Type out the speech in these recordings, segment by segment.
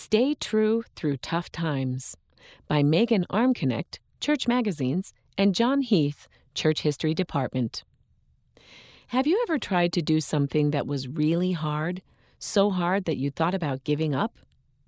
Stay True Through Tough Times by Megan Armconnect, Church Magazines, and John Heath, Church History Department. Have you ever tried to do something that was really hard, so hard that you thought about giving up?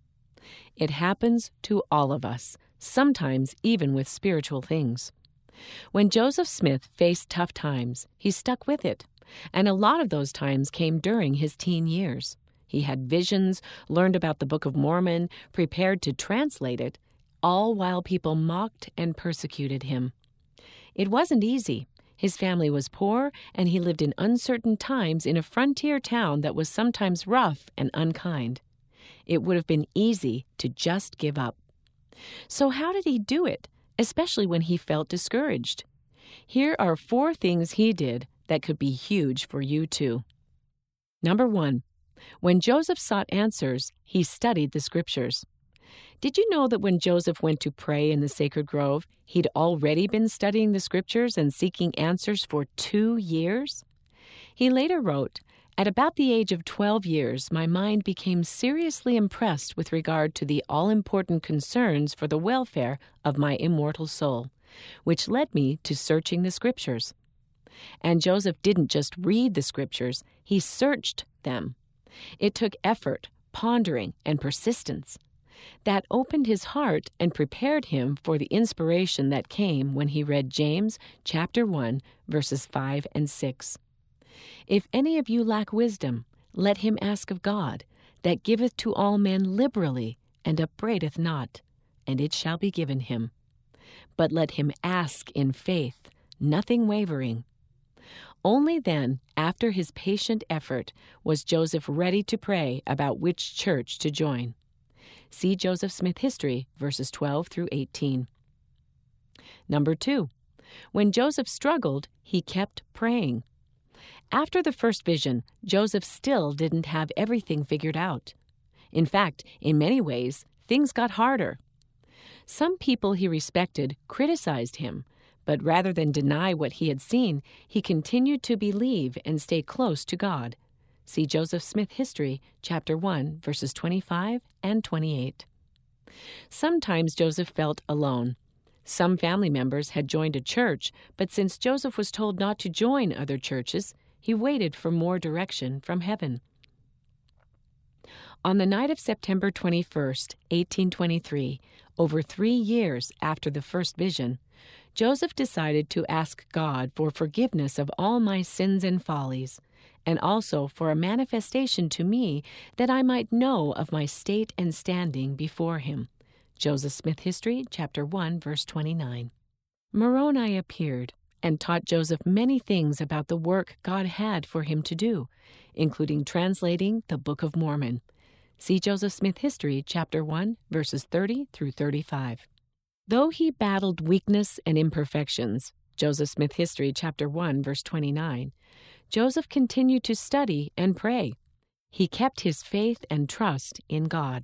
It happens to all of us, sometimes even with spiritual things. When Joseph Smith faced tough times, he stuck with it, and a lot of those times came during his teen years. He had visions, learned about the Book of Mormon, prepared to translate it, all while people mocked and persecuted him. It wasn't easy. His family was poor, and he lived in uncertain times in a frontier town that was sometimes rough and unkind. It would have been easy to just give up. So how did he do it, especially when he felt discouraged? Here are 4 things he did that could be huge for you too. Number 1. When Joseph sought answers, he studied the Scriptures. Did you know that when Joseph went to pray in the sacred grove, he'd already been studying the Scriptures and seeking answers for 2 years? He later wrote, "At about the age of 12 years, my mind became seriously impressed with regard to the all-important concerns for the welfare of my immortal soul, which led me to searching the Scriptures." And Joseph didn't just read the Scriptures, he searched them. It took effort, pondering, and persistence. That opened his heart and prepared him for the inspiration that came when he read James chapter 1, verses 5 and 6. "If any of you lack wisdom, let him ask of God, that giveth to all men liberally, and upbraideth not, and it shall be given him. But let him ask in faith, nothing wavering." Only then, after his patient effort, was Joseph ready to pray about which church to join. See Joseph Smith History, verses 12 through 18. Number 2. When Joseph struggled, he kept praying. After the first vision, Joseph still didn't have everything figured out. In fact, in many ways, things got harder. Some people he respected criticized him, but rather than deny what he had seen, he continued to believe and stay close to God. See Joseph Smith History, chapter 1, verses 25 and 28. Sometimes Joseph felt alone. Some family members had joined a church, but since Joseph was told not to join other churches, he waited for more direction from heaven. On the night of September 21st, 1823, over 3 years after the first vision, Joseph decided to ask God for forgiveness of all my sins and follies, and also for a manifestation to me that I might know of my state and standing before him. Joseph Smith History, chapter 1, verse 29. Moroni appeared and taught Joseph many things about the work God had for him to do, including translating the Book of Mormon. See Joseph Smith History, chapter 1, verses 30 through 35. Though he battled weakness and imperfections, Joseph Smith History, chapter 1, verse 29, Joseph continued to study and pray. He kept his faith and trust in God.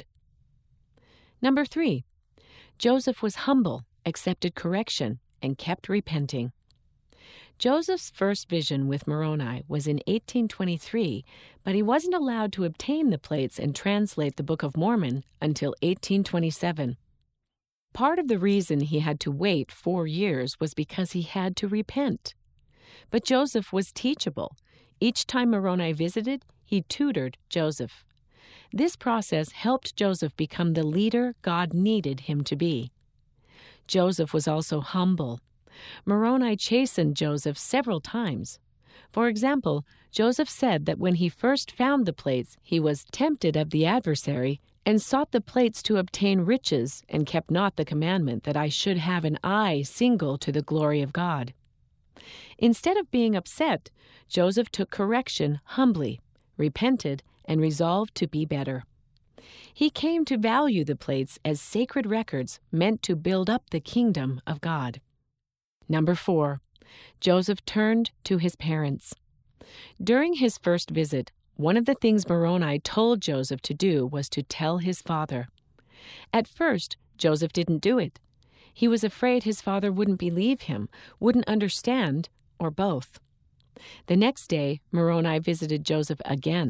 Number 3, Joseph was humble, accepted correction, and kept repenting. Joseph's first vision with Moroni was in 1823, but he wasn't allowed to obtain the plates and translate the Book of Mormon until 1827. Part of the reason he had to wait 4 years was because he had to repent. But Joseph was teachable. Each time Moroni visited, he tutored Joseph. This process helped Joseph become the leader God needed him to be. Joseph was also humble. Moroni chastened Joseph several times. For example, Joseph said that when he first found the plates, he was tempted of the adversary and sought the plates to obtain riches, and kept not the commandment that I should have an eye single to the glory of God. Instead of being upset, Joseph took correction humbly, repented, and resolved to be better. He came to value the plates as sacred records meant to build up the kingdom of God. Number 4, Joseph turned to his parents. During his first visit, one of the things Moroni told Joseph to do was to tell his father. At first, Joseph didn't do it. He was afraid his father wouldn't believe him, wouldn't understand, or both. The next day, Moroni visited Joseph again,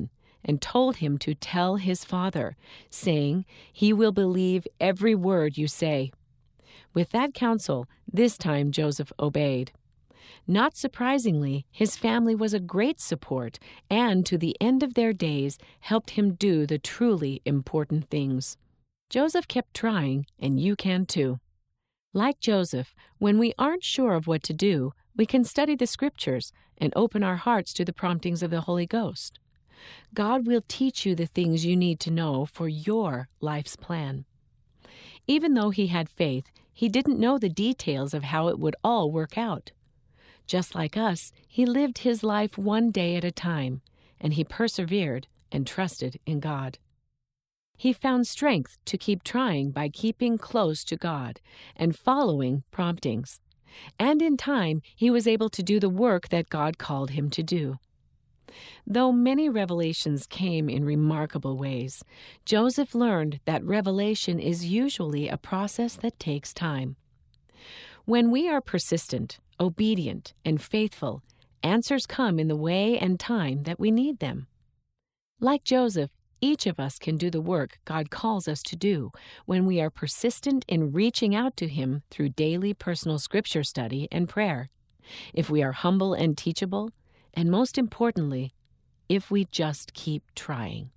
and told him to tell his father, saying, "He will believe every word you say." With that counsel, this time Joseph obeyed. Not surprisingly, his family was a great support and, to the end of their days, helped him do the truly important things. Joseph kept trying, and you can too. Like Joseph, when we aren't sure of what to do, we can study the Scriptures and open our hearts to the promptings of the Holy Ghost. God will teach you the things you need to know for your life's plan. Even though he had faith, he didn't know the details of how it would all work out. Just like us, he lived his life one day at a time, and he persevered and trusted in God. He found strength to keep trying by keeping close to God and following promptings. And in time, he was able to do the work that God called him to do. Though many revelations came in remarkable ways, Joseph learned that revelation is usually a process that takes time. When we are persistent, obedient, and faithful, answers come in the way and time that we need them. Like Joseph, each of us can do the work God calls us to do when we are persistent in reaching out to Him through daily personal Scripture study and prayer, if we are humble and teachable, and most importantly, if we just keep trying.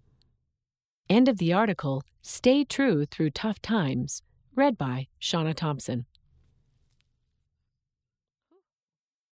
End of the article, Stay True Through Tough Times, read by Shauna Thompson.